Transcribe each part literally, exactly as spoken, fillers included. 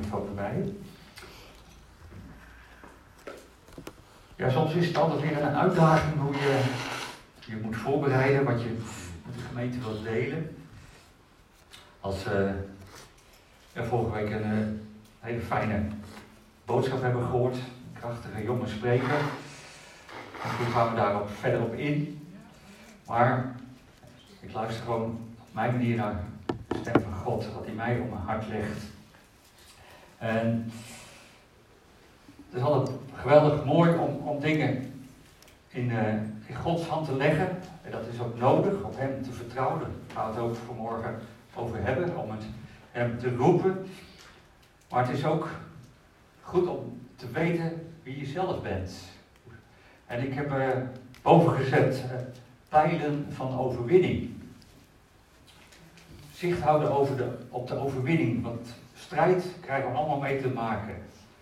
microfoon erbij. Ja, soms is het altijd weer een uitdaging hoe je je moet voorbereiden, wat je met de gemeente wilt delen. Als we uh, vorige week een uh, hele fijne boodschap hebben gehoord, een krachtige jonge spreker. En toen gaan we daarop verder op in. Maar ik luister gewoon op mijn manier naar de stem van God, wat hij mij op mijn hart legt. En het is altijd geweldig mooi om, om dingen in, uh, in Gods hand te leggen. En dat is ook nodig, op hem te vertrouwen. Daar gaan we het ook vanmorgen over hebben, om het hem te roepen. Maar het is ook goed om te weten wie je zelf bent. En ik heb er uh, boven gezet uh, pijlen van overwinning. Zicht houden over de, op de overwinning, want strijd krijgen we allemaal mee te maken.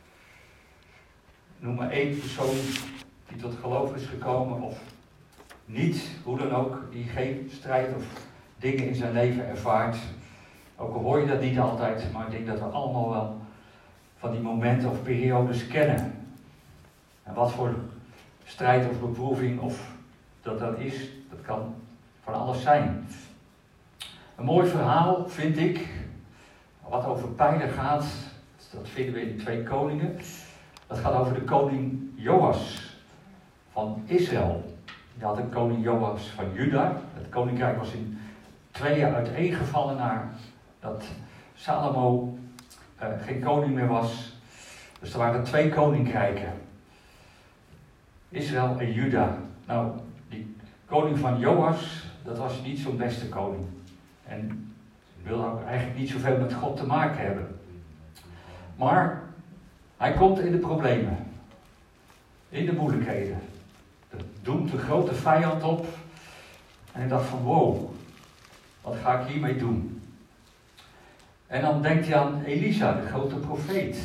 Noem maar één persoon die tot geloof is gekomen of niet, hoe dan ook, die geen strijd of dingen in zijn leven ervaart. Ook al hoor je dat niet altijd, maar ik denk dat we allemaal wel van die momenten of periodes kennen. En wat voor strijd of beproeving of dat dat is, dat kan van alles zijn. Een mooi verhaal vind ik, wat over pijlen gaat, dat vinden we in Twee Koningen. Dat gaat over de koning Joas van Israël. Je had een koning Joas van Juda. Het koninkrijk was in tweeën uiteengevallen nadat Salomo uh, geen koning meer was. Dus er waren twee koninkrijken. Israël en Juda. Nou, die koning van Joas, dat was niet zo'n beste koning. En wilde ook eigenlijk niet zoveel met God te maken hebben. Maar hij komt in de problemen. In de moeilijkheden. Er doemt een grote vijand op. En hij dacht van wow, wat ga ik hiermee doen? En dan denkt hij aan Elisa, de grote profeet.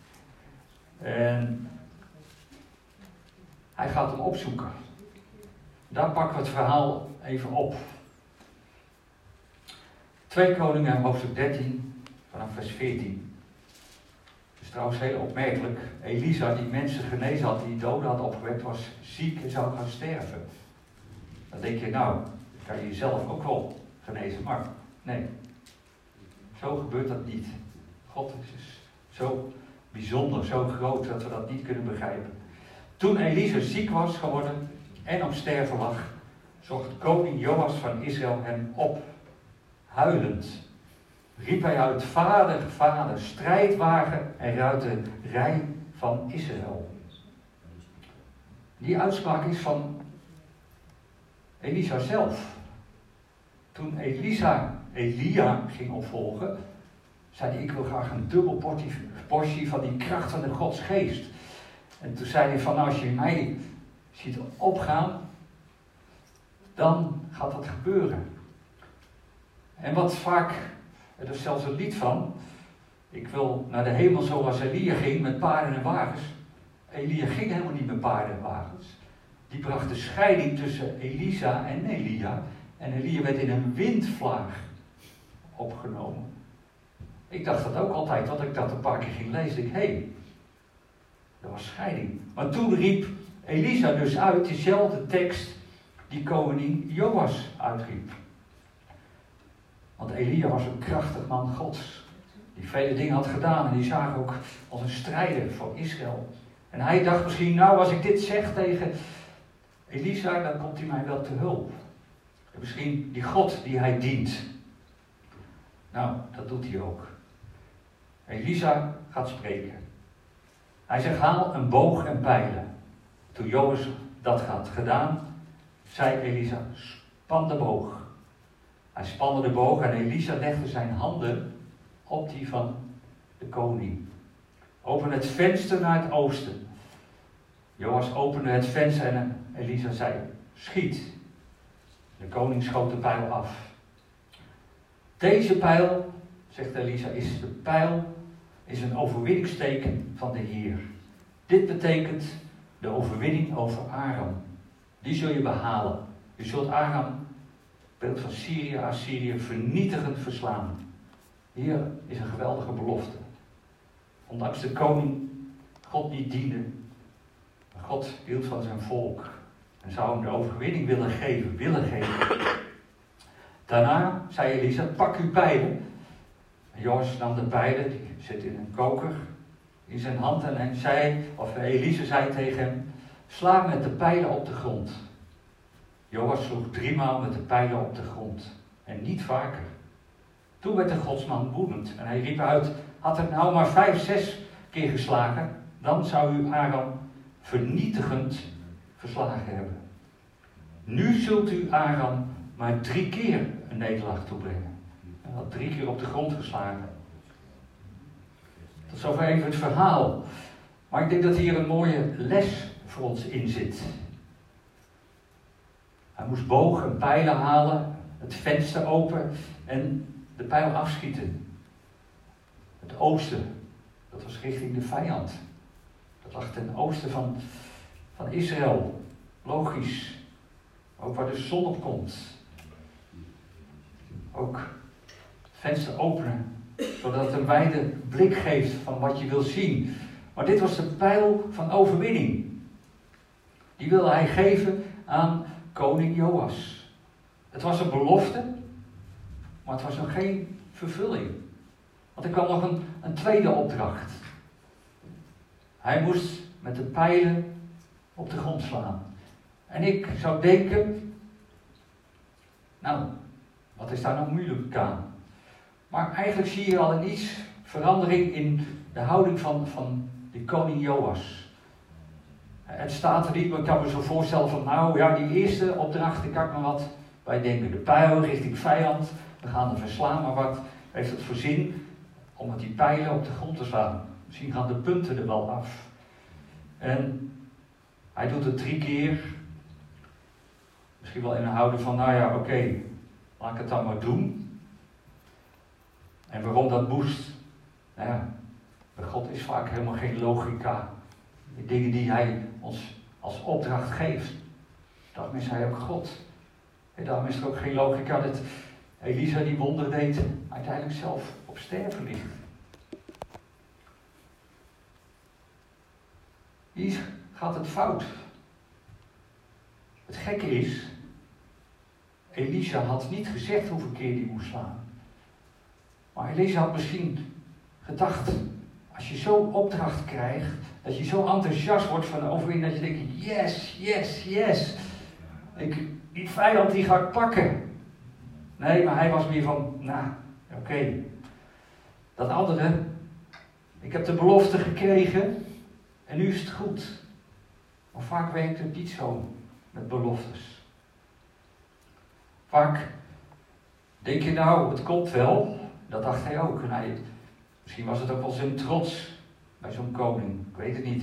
En hij gaat hem opzoeken. Daar pakken we het verhaal even op. Twee Koningen, hoofdstuk dertien, vanaf vers veertien. Het is trouwens heel opmerkelijk. Elisa, die mensen genezen had, die doden had opgewekt, was ziek en zou gaan sterven. Dan denk je, nou, kan je jezelf ook wel genezen. Maar nee, zo gebeurt dat niet. God is zo bijzonder, zo groot, dat we dat niet kunnen begrijpen. Toen Elisa ziek was geworden en op sterven lag, zocht koning Joas van Israël hem op. Huilend riep hij uit, vader, vader, strijdwagen en ruiterij van Israël. Die uitspraak is van Elisa zelf. Toen Elisa Elia ging opvolgen, zei hij, ik wil graag een dubbel portie, portie van die kracht van de Gods geest. En toen zei hij van, als je mij ziet opgaan, dan gaat dat gebeuren. En wat vaak, er is zelfs een lied van, ik wil naar de hemel zoals Elia ging met paarden en wagens. Elia ging helemaal niet met paarden en wagens. Die bracht de scheiding tussen Elisa en Elia. En Elia werd in een windvlaag opgenomen. Ik dacht dat ook altijd, want ik dat een paar keer ging lezen. Ik, hé, hey, dat was scheiding. Maar toen riep Elisa dus uit diezelfde tekst die koning Joas uitriep. Want Elia was een krachtig man Gods. Die vele dingen had gedaan en die zagen ook als een strijder voor Israël. En hij dacht misschien, nou als ik dit zeg tegen Elisa, dan komt hij mij wel te hulp. En misschien die God die hij dient. Nou, dat doet hij ook. Elisa gaat spreken. Hij zegt, haal een boog en pijlen. Toen Joas dat had gedaan, zei Elisa, span de boog. Hij spande de boog en Elisa legde zijn handen op die van de koning. Open het venster naar het oosten. Joas opende het venster en Elisa zei, schiet. De koning schoot de pijl af. Deze pijl, zegt Elisa, is de pijl, is een overwinningsteken van de Heer. Dit betekent de overwinning over Aram. Die zul je behalen. Je zult Aram, beeld van Syrië, Assyrië, vernietigend verslaan. Hier is een geweldige belofte. ondanks de koning, God niet diende. Maar God hield van zijn volk en zou hem de overwinning willen geven, willen geven. Daarna zei Elisa, pak uw pijlen. En Joas nam de pijlen, die zit in een koker, in zijn hand en hij zei, of Elisa zei tegen hem, sla met de pijlen op de grond. Joas sloeg driemaal met de pijlen op de grond en niet vaker. Toen werd de godsman woedend en hij riep uit, had het nou maar vijf, zes keer geslagen, dan zou u Aram vernietigend verslagen hebben. Nu zult u Aram maar drie keer een nederlaag toebrengen. Hij had drie keer op de grond geslagen. Tot zover even het verhaal. Maar ik denk dat hier een mooie les voor ons in zit. Hij moest bogen en pijlen halen, het venster open en de pijl afschieten. Het oosten, dat was richting de vijand. Dat lag ten oosten van, van Israël. Logisch. Ook waar de zon op komt. Ook het venster openen, zodat het een wijde blik geeft van wat je wil zien. Maar dit was de pijl van overwinning. Die wilde hij geven aan koning Joas. Het was een belofte, maar het was nog geen vervulling. Want er kwam nog een, een tweede opdracht. Hij moest met de pijlen op de grond slaan. En ik zou denken, nou, wat is daar nou moeilijk aan? Maar eigenlijk zie je al een iets verandering in de houding van, van die koning Joas. Het staat er niet, maar ik kan me zo voorstellen van, nou ja, die eerste opdracht, daar kan ik me wat bij denken. De pijl richting vijand, we gaan er verslaan, maar wat heeft het voor zin om met die pijlen op de grond te slaan? Misschien gaan de punten er wel af. En hij doet het drie keer. Misschien wel in een houding van, nou ja, oké, okay, laat ik het dan maar doen. En waarom dat moest? Nou ja, bij God is vaak helemaal geen logica. De dingen die hij ons als opdracht geeft. Daarom is hij ook God. En daarom is er ook geen logica dat Elisa die wonder deed, uiteindelijk zelf op sterven ligt. Hier gaat het fout. Het gekke is, Elisa had niet gezegd hoeveel keer hij moest slaan. Maar Elisa had misschien gedacht, als je zo'n opdracht krijgt, dat je zo enthousiast wordt van de overwinning, dat je denkt, yes, yes, yes. Ik, die vijand die ga ik pakken. Nee, maar hij was meer van, nou, oké. Okay. Dat andere, ik heb de belofte gekregen en nu is het goed. Maar vaak werkt het niet zo met beloftes. Vaak denk je nou, het komt wel. Dat dacht hij ook. En hij, misschien was het ook wel zijn trots bij zo'n koning. Ik weet het niet.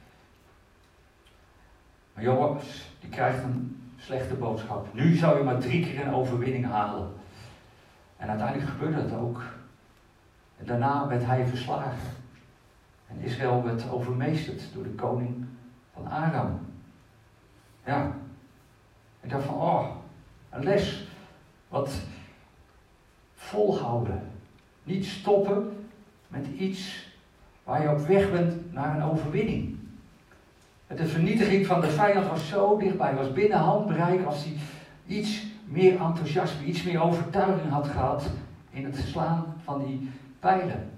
Maar Joas, die krijgt een slechte boodschap. Nu zou je maar drie keer een overwinning halen. En uiteindelijk gebeurde dat ook. En daarna werd hij verslagen. En Israël werd overmeesterd door de koning van Aram. Ja. Ik dacht van, oh, een les. Wat volhouden. Niet stoppen met iets waar je op weg bent naar een overwinning. De vernietiging van de vijand was zo dichtbij, was binnen handbereik als hij iets meer enthousiasme, iets meer overtuiging had gehad in het slaan van die pijlen.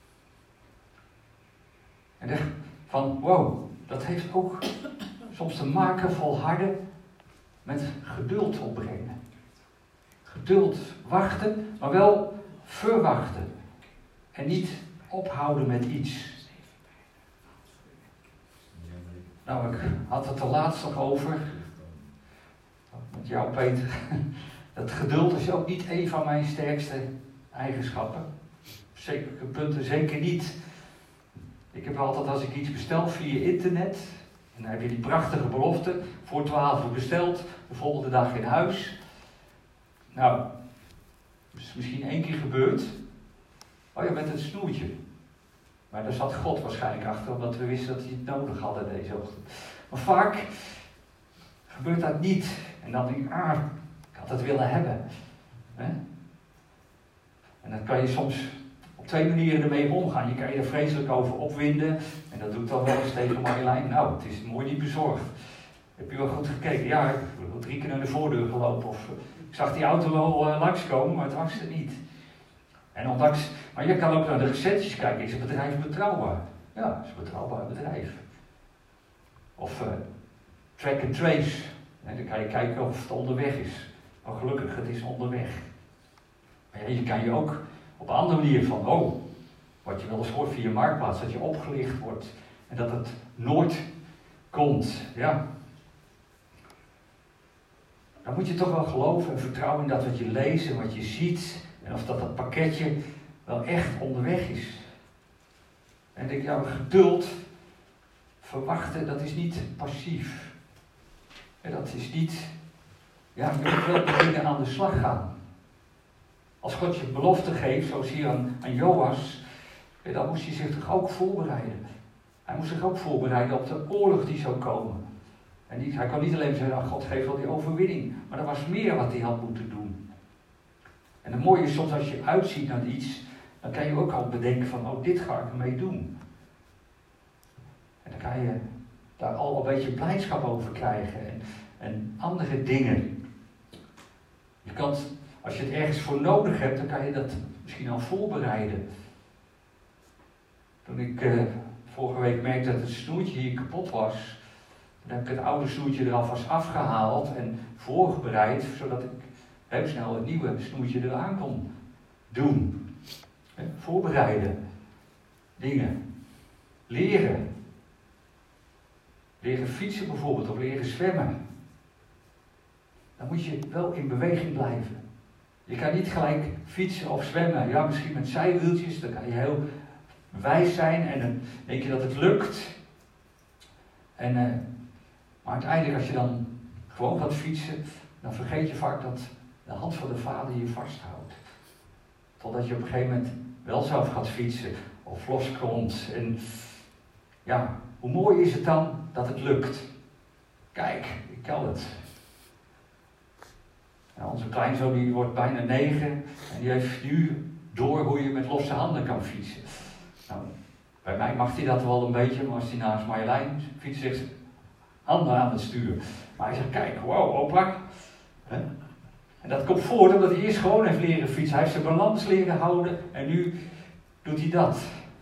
En dacht van, wow, dat heeft ook soms te maken volharden met geduld opbrengen. Geduld, wachten, maar wel verwachten. En niet ophouden met iets. Nou, ik had het er laatst nog over. Met jou, Peter. Dat geduld is ook niet een van mijn sterkste eigenschappen. Zeker punten zeker niet. Ik heb altijd, als ik iets bestel via internet, en dan heb je die prachtige belofte, voor twaalf uur besteld, de volgende dag in huis. Nou, dat is misschien één keer gebeurd. Oh ja, met het snoertje. Maar daar zat God waarschijnlijk achter, omdat we wisten dat hij het nodig hadden deze ochtend. Maar vaak gebeurt dat niet. En dan denk ik, ah, ik had het willen hebben. He? En dan kan je soms op twee manieren ermee omgaan. Je kan je er vreselijk over opwinden. En dat doe ik dan wel eens tegen Marjolein. Nou, het is mooi niet bezorgd. Heb je wel goed gekeken? Ja, ik heb drie keer naar de voordeur gelopen. Of, uh, ik zag die auto wel uh, langskomen, maar het was het niet. En ondanks, maar je kan ook naar de recensies kijken. Is het bedrijf betrouwbaar? Ja, het is een betrouwbaar bedrijf. Of uh, track and trace. En dan kan je kijken of het onderweg is. Maar gelukkig, het is onderweg. Maar ja, je kan je ook op een andere manier van, oh, wat je wel eens hoort via Marktplaats, dat je opgelicht wordt en dat het nooit komt. Ja. Dan moet je toch wel geloven en vertrouwen in dat wat je leest en wat je ziet en of dat dat pakketje wel echt onderweg is. En ik denk, ja, geduld, verwachten, dat is niet passief. En dat is niet, ja, je moet wel de dingen aan de slag gaan. Als God je belofte geeft, zoals hier aan, aan Joas, dan moest hij zich toch ook voorbereiden. Hij moest zich ook voorbereiden op de oorlog die zou komen. En niet, hij kon niet alleen zeggen, oh, God geeft wel die overwinning. Maar er was meer wat hij had moeten doen. En het mooie is soms als je uitziet naar iets, dan kan je ook al bedenken van, oh, dit ga ik ermee doen. En dan kan je daar al een beetje blijdschap over krijgen. En, en andere dingen. Je kan, als je het ergens voor nodig hebt, dan kan je dat misschien al voorbereiden. Toen ik uh, vorige week merkte dat het snoertje hier kapot was, dan heb ik het oude snoertje er alvast afgehaald en voorbereid, zodat ik heel snel het nieuwe snoertje eraan kon doen. He, voorbereiden. Dingen. Leren. Leren fietsen bijvoorbeeld, of leren zwemmen. Dan moet je wel in beweging blijven. Je kan niet gelijk fietsen of zwemmen. Ja, misschien met zijwieltjes, dan kan je heel wijs zijn en dan denk je dat het lukt. En, uh, maar uiteindelijk als je dan gewoon gaat fietsen, dan vergeet je vaak dat de hand van de vader je vasthoudt. Totdat je op een gegeven moment wel zelf gaat fietsen of loskomt. En ja, hoe mooi is het dan dat het lukt? Kijk, ik kan het. Nou, onze kleinzoon die wordt bijna negen en die heeft nu door hoe je met losse handen kan fietsen. Nou, bij mij mag hij dat wel een beetje, maar als hij naast Marjolein fietst, zegt handen aan het stuur. Maar hij zegt, kijk, wow, opa. He? En dat komt voort omdat hij eerst gewoon heeft leren fietsen. Hij heeft zijn balans leren houden en nu doet hij dat.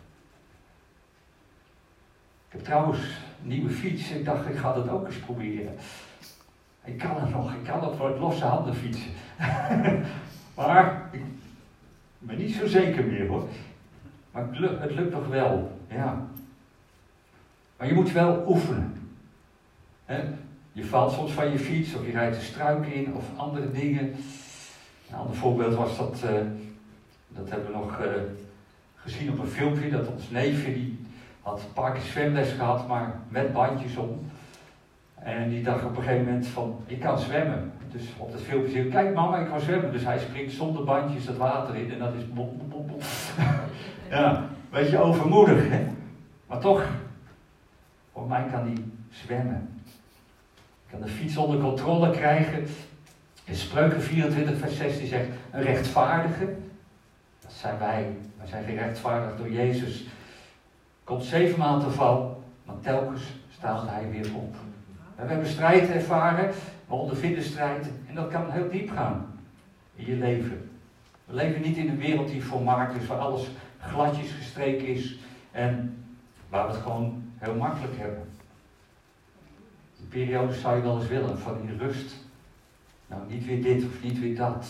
Ik heb trouwens een nieuwe fiets. Ik dacht, ik ga dat ook eens proberen. Ik kan het nog, ik kan dat voor het losse handen fietsen. Maar ik ben niet zo zeker meer hoor. Maar het lukt, het lukt toch wel, ja. Maar je moet wel oefenen. He? Je valt soms van je fiets of je rijdt een struik in of andere dingen. Een ander voorbeeld was dat, uh, dat hebben we nog uh, gezien op een filmpje, dat ons neefje die had een paar keer zwemles gehad, maar met bandjes om. En die dacht op een gegeven moment van, ik kan zwemmen. Dus op dat filmpje zei, kijk mama, ik kan zwemmen. Dus hij springt zonder bandjes het water in en dat is bom, bom, bom, bom. Ja, een beetje overmoedig, hè. Maar toch, voor mij kan hij zwemmen. Kan de fiets onder controle krijgen. In Spreuken vierentwintig vers zestien zegt, een rechtvaardige, dat zijn wij, wij zijn gerechtvaardigd door Jezus, komt zevenmaal te val, maar telkens staat hij weer op. We hebben strijd ervaren, we ondervinden strijd en dat kan heel diep gaan in je leven. We leven niet in een wereld die volmaakt is, waar alles gladjes gestreken is en waar we het gewoon heel makkelijk hebben. Die periodes zou je wel eens willen, van die rust. Nou, niet weer dit of niet weer dat.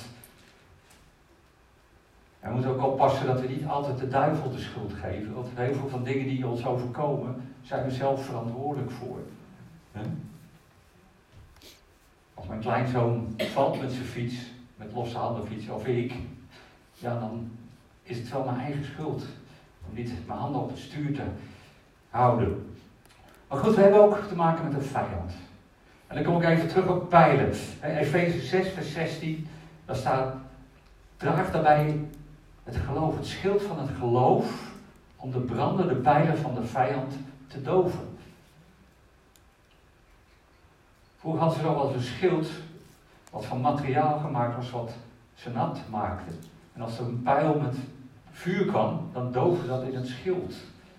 En we moeten ook oppassen dat we niet altijd de duivel de schuld geven. Want heel veel van dingen die ons overkomen, zijn we zelf verantwoordelijk voor. He? Als mijn kleinzoon valt met zijn fiets, met losse handen fietsen, of ik, ja, dan is het wel mijn eigen schuld. Om niet mijn handen op het stuur te houden. Maar goed, we hebben ook te maken met een vijand. En dan kom ik even terug op pijlen. Efeze zes vers zestien, daar staat, draag daarbij het geloof, het schild van het geloof, om de brandende pijlen van de vijand te doven. Vroeger hadden ze nog wel eens een schild, wat van materiaal gemaakt was, wat ze nat maakte. En als er een pijl met vuur kwam, dan doofde dat in het schild.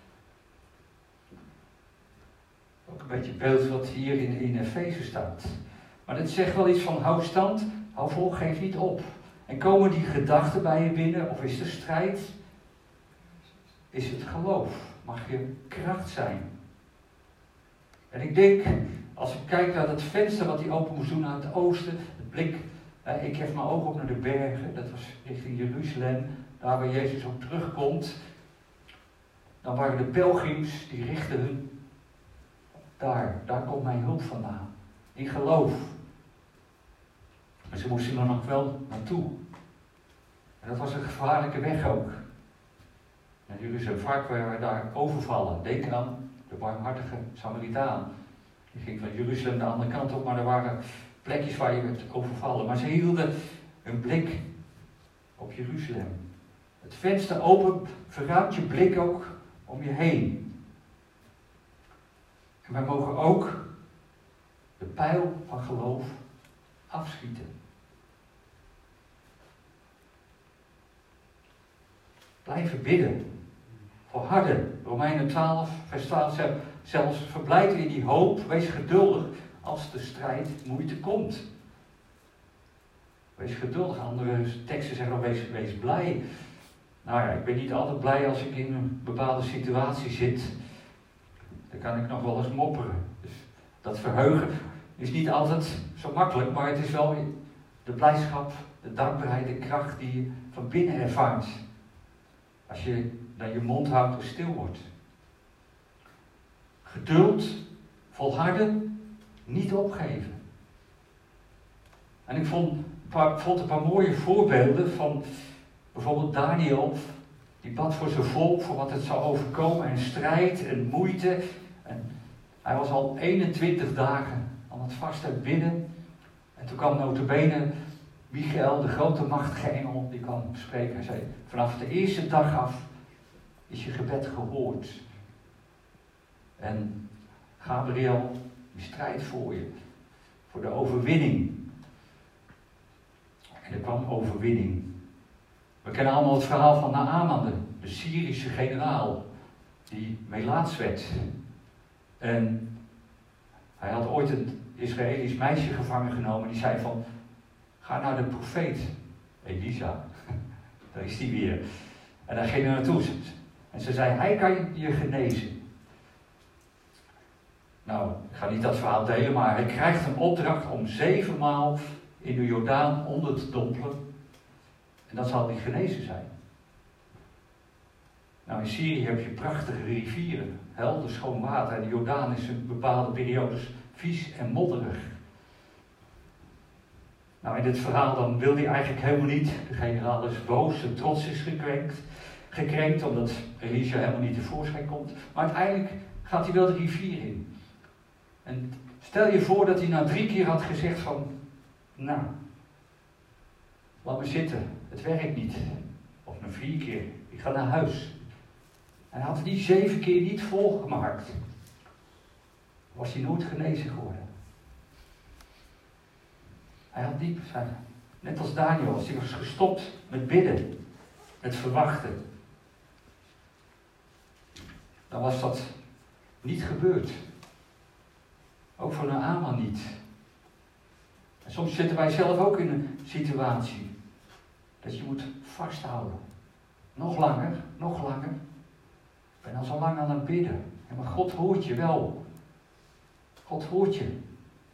Ook een beetje beeld wat hier in, in Efeze staat. Maar dit zegt wel iets van hou stand, hou vol, geef niet op. En komen die gedachten bij je binnen, of is er strijd? Is het geloof? Mag je kracht zijn? En ik denk, als ik kijk naar dat venster wat hij open moest doen naar het oosten, het blik, eh, ik hef mijn ogen op naar de bergen, dat was richting Jeruzalem, daar waar Jezus ook terugkomt. Dan waren de pelgrims, die richten hun daar, daar komt mijn hulp vandaan. In geloof. Maar ze moesten er nog wel naartoe. En dat was een gevaarlijke weg ook. En Jeruzalem, vaak werden daar overvallen. Denk aan de barmhartige Samaritaan. Die ging van Jeruzalem de andere kant op, maar er waren plekjes waar je werd overvallen. Maar ze hielden hun blik op Jeruzalem. Het venster open, verruimt je blik ook om je heen. En wij mogen ook de pijl van geloof afschieten. Blijven bidden. Volharden. Romeinen twaalf, vers twaalf zelfs verblijf in die hoop. Wees geduldig als de strijd moeite komt. Wees geduldig. Andere teksten zeggen dan wees, wees blij. Nou ja, ik ben niet altijd blij als ik in een bepaalde situatie zit. Dan kan ik nog wel eens mopperen. Dus dat verheugen is niet altijd zo makkelijk, maar het is wel de blijdschap, de dankbaarheid, de kracht die je van binnen ervaart. Als je dan je mond houdt en stil wordt. Geduld, volharden, niet opgeven. En ik vond een paar, vond een paar mooie voorbeelden van bijvoorbeeld Daniel. Die bad voor zijn volk, voor wat het zou overkomen en strijd en moeite. En hij was al eenentwintig dagen aan het vasten bidden. En toen kwam nota bene Michael, de grote machtige engel, die kwam spreken. Hij zei, vanaf de eerste dag af is je gebed gehoord. En Gabriel, die strijdt voor je. Voor de overwinning. En er kwam overwinning. We kennen allemaal het verhaal van Naaman, de, de Syrische generaal, die melaats werd. En hij had ooit een Israëlisch meisje gevangen genomen, die zei van, ga naar de profeet, Elisa, daar is hij weer. En daar ging hij naartoe. En ze zei, hij kan je genezen. Nou, ik ga niet dat verhaal delen, maar hij krijgt een opdracht om zevenmaal in de Jordaan onder te dompelen. En dat zal niet genezen zijn. Nou, in Syrië heb je prachtige rivieren, helder schoon water. En de Jordaan is in bepaalde periodes vies en modderig. Nou, in dit verhaal dan wil hij eigenlijk helemaal niet. De generaal is boos, zijn trots is gekrenkt, gekrenkt omdat Elisa helemaal niet tevoorschijn komt. Maar uiteindelijk gaat hij wel de rivier in. En stel je voor dat hij na drie keer had gezegd van, nou, laat me zitten, het werkt niet. Of na vier keer, ik ga naar huis. En had hij die zeven keer niet volgemaakt, was hij nooit genezen geworden. Hij had diep zijn, net als Daniel, als hij was gestopt met bidden, met verwachten. Dan was dat niet gebeurd. Ook voor Naaman niet. En soms zitten wij zelf ook in een situatie dat je moet vasthouden. Nog langer, nog langer. Ik ben al zo lang aan het bidden. Ja, maar God hoort je wel. God hoort je. Een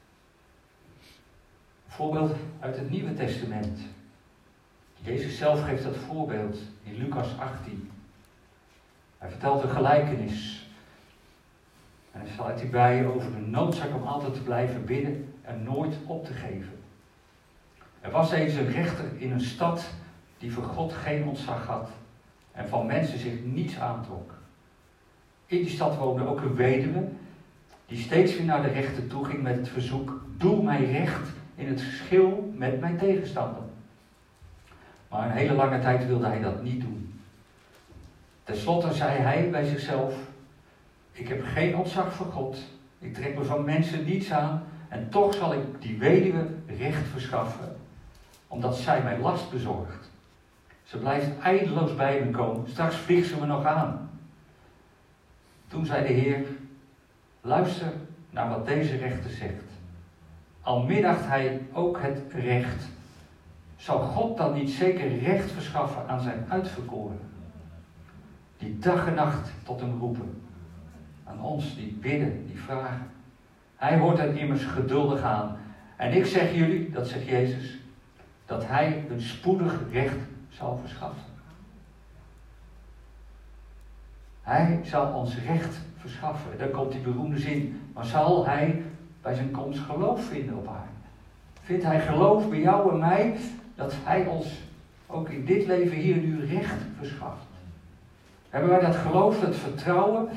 voorbeeld uit het Nieuwe Testament. Jezus zelf geeft dat voorbeeld in Lucas achttien. Hij vertelt een gelijkenis. En hij sluit hierbij over de noodzaak om altijd te blijven bidden en nooit op te geven. Er was eens een rechter in een stad die voor God geen ontzag had en van mensen zich niets aantrok. In die stad woonde ook een weduwe die steeds weer naar de rechter toe ging met het verzoek: doe mij recht in het geschil met mijn tegenstander. Maar een hele lange tijd wilde hij dat niet doen. Ten slotte zei hij bij zichzelf: ik heb geen ontzag voor God, ik trek me van mensen niets aan en toch zal ik die weduwe recht verschaffen, omdat zij mij last bezorgt. Ze blijft eindeloos bij me komen. Straks vliegt ze me nog aan. Toen zei de Heer, luister naar wat deze rechter zegt. Al middacht hij ook het recht, zou God dan niet zeker recht verschaffen aan zijn uitverkorenen? Die dag en nacht tot hem roepen. Aan ons die bidden, die vragen. Hij hoort hen immers geduldig aan. En ik zeg jullie, dat zegt Jezus, dat hij hun spoedig recht zal verschaffen. Hij zal ons recht verschaffen. Daar komt die beroemde zin. Maar zal hij bij zijn komst geloof vinden op aarde? Vindt hij geloof bij jou en mij dat hij ons ook in dit leven hier nu recht verschaft? Hebben wij dat geloof, dat vertrouwen,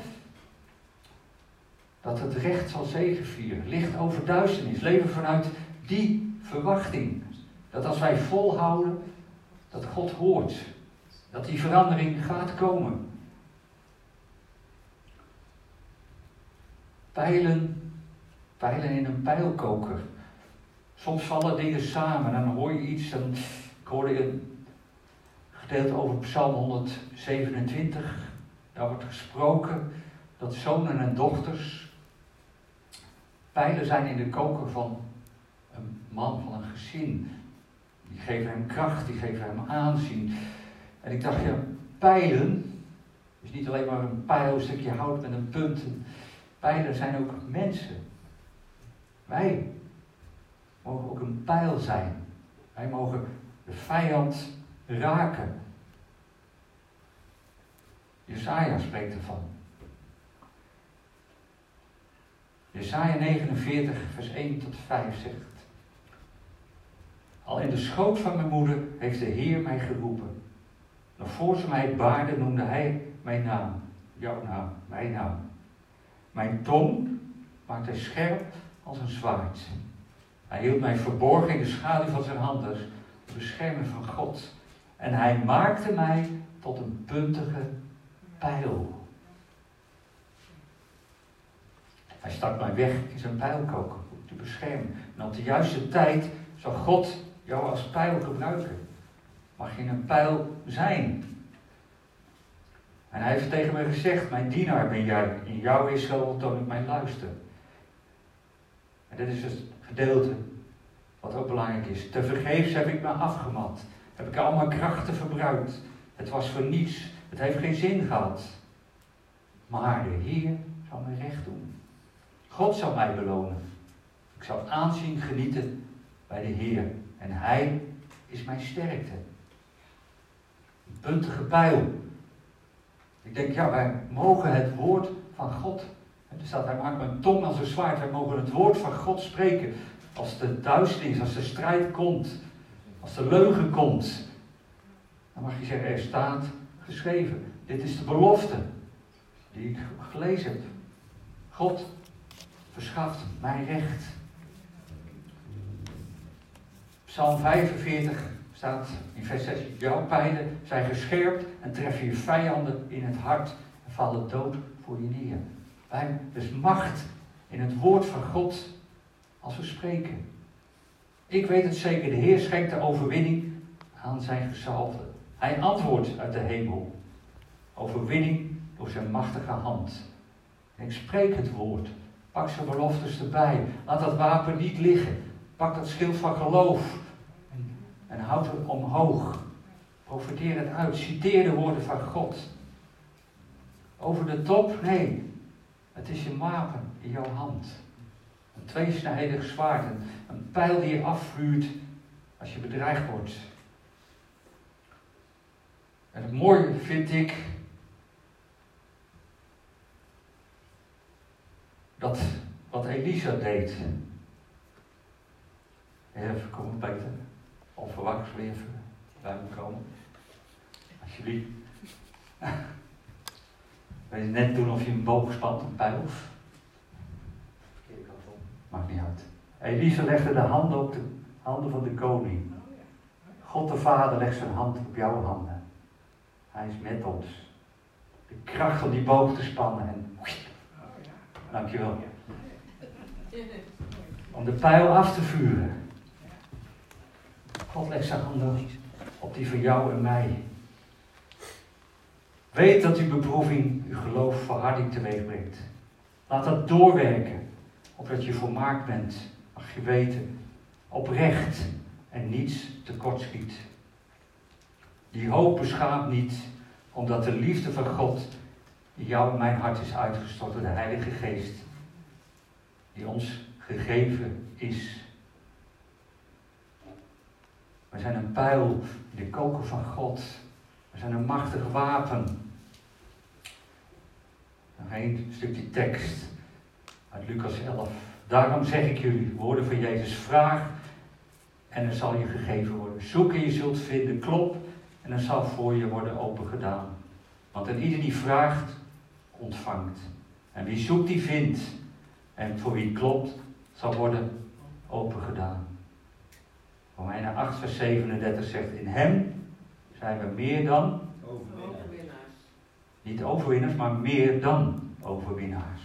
dat het recht zal zegevieren? Licht over duisternis. Leven vanuit die verwachting. Dat als wij volhouden, dat God hoort. Dat die verandering gaat komen. Pijlen, pijlen in een pijlkoker. Soms vallen dingen samen en dan hoor je iets. Dan, ik hoorde een gedeelte over Psalm honderdzevenentwintig. Daar wordt gesproken dat zonen en dochters pijlen zijn in de koker van een man, van een gezin. Die geven hem kracht, die geven hem aanzien. En ik dacht, ja, pijlen is niet alleen maar een pijl, een stukje hout met een punt. Pijlen zijn ook mensen. Wij mogen ook een pijl zijn. Wij mogen de vijand raken. Jesaja spreekt ervan. Jesaja negenenveertig, vers één tot vijf zegt: Al in de schoot van mijn moeder heeft de Heer mij geroepen. Nog voor ze mij baarde noemde hij mijn naam. Jouw naam, mijn naam. Mijn tong maakt hij scherp als een zwaard. Hij hield mij verborgen in de schaduw van zijn hand, dus de bescherming van God. En hij maakte mij tot een puntige pijl. Hij stak mij weg in zijn pijlkoker, om te beschermen. En op de juiste tijd zal God jou als pijl gebruiken. Mag je een pijl zijn. En hij heeft tegen mij gezegd, mijn dienaar ben jij. In jou Israël toon ik mijn luister. En dit is het gedeelte wat ook belangrijk is. Tevergeefs heb ik me afgemat. Heb ik al mijn krachten verbruikt. Het was voor niets. Het heeft geen zin gehad. Maar de Heer zal mij recht doen. God zal mij belonen. Ik zal aanzien genieten bij de Heer. En Hij is mijn sterkte. Een puntige pijl. Ik denk, ja, wij mogen het woord van God. Er staat, hij maakt mijn tong als een zwaard. Wij mogen het woord van God spreken. Als de duisternis, als de strijd komt. Als de leugen komt. Dan mag je zeggen, er staat geschreven. Dit is de belofte die ik gelezen heb. God verschaft mij recht. Psalm vijfenveertig staat in vers zes. Jouw pijlen zijn gescherpt en treffen je vijanden in het hart en vallen dood voor je neer. Wij hebben dus macht in het woord van God als we spreken. Ik weet het zeker, de Heer schenkt de overwinning aan zijn gezalfde. Hij antwoordt uit de hemel. Overwinning door zijn machtige hand. En ik spreek het woord. Pak zijn beloftes erbij. Laat dat wapen niet liggen. Pak dat schild van geloof. En, en houd het omhoog. Profiteer het uit. Citeer de woorden van God. Over de top? Nee. Het is een wapen in jouw hand. Een tweesnijdig zwaard. Een, een pijl die je afvuurt als je bedreigd wordt. En het mooie vind ik dat wat Elisa deed. Even komen Peter. Onverwachts weer even bij me komen. Alsjeblieft. Weet je net doen of je een boog spant, een pijl. Maakt niet uit. Elisa legde de handen op de handen van de koning. God de Vader legt zijn hand op jouw handen. Hij is met ons. De kracht om die boog te spannen en... Dankjewel. Om de pijl af te vuren. God legt zijn handen op die van jou en mij. Weet dat uw beproeving uw geloof verharding teweeg brengt. Laat dat doorwerken, opdat je volmaakt bent, mag je weten, oprecht en niets tekortschiet. Die hoop beschaamt niet, omdat de liefde van God in jou en mijn hart is uitgestort door de Heilige Geest, die ons gegeven is. We zijn een pijl in de koker van God. We zijn een machtig wapen. Nog één stukje tekst uit Lucas elf. Daarom zeg ik jullie, woorden van Jezus, vraag en er zal je gegeven worden. Zoek en je zult vinden, klop en er zal voor je worden opengedaan. Want en ieder die vraagt, ontvangt. En wie zoekt, die vindt. En voor wie klopt, zal worden opengedaan. Romeinen acht vers zevenendertig zegt, in hem zijn we meer dan overwinnaars. Niet overwinnaars, maar meer dan overwinnaars.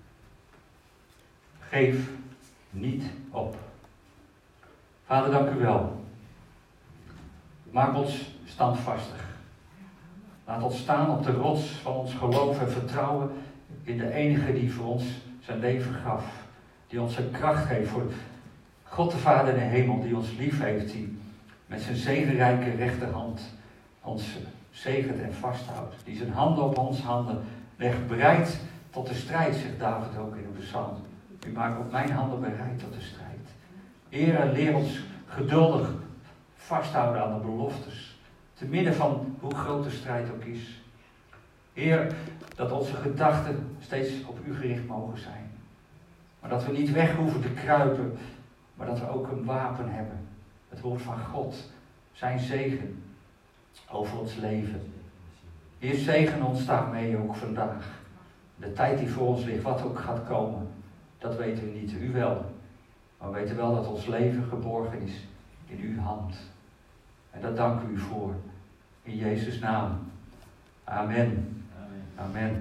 Geef niet op. Vader, dank u wel. Maak ons standvastig. Laat ons staan op de rots van ons geloof en vertrouwen in de enige die voor ons zijn leven gaf. Die ons een kracht geeft voor God de Vader in de hemel, die ons lief heeft, die met zijn zegenrijke rechterhand ons zegent en vasthoudt. Die zijn handen op ons handen legt, bereid tot de strijd, zegt David ook in de psalm. U maakt op mijn handen bereid tot de strijd. Heer, leer ons geduldig vasthouden aan de beloftes. Te midden van hoe groot de strijd ook is. Heer, dat onze gedachten steeds op u gericht mogen zijn. Maar dat we niet weg hoeven te kruipen, maar dat we ook een wapen hebben. Het woord van God, zijn zegen over ons leven. Heer, zegen ons daarmee ook vandaag. De tijd die voor ons ligt, wat ook gaat komen, dat weten we niet. U wel. Maar we weten wel dat ons leven geborgen is in uw hand. En daar dank u voor. In Jezus' naam. Amen. Amen. Amen.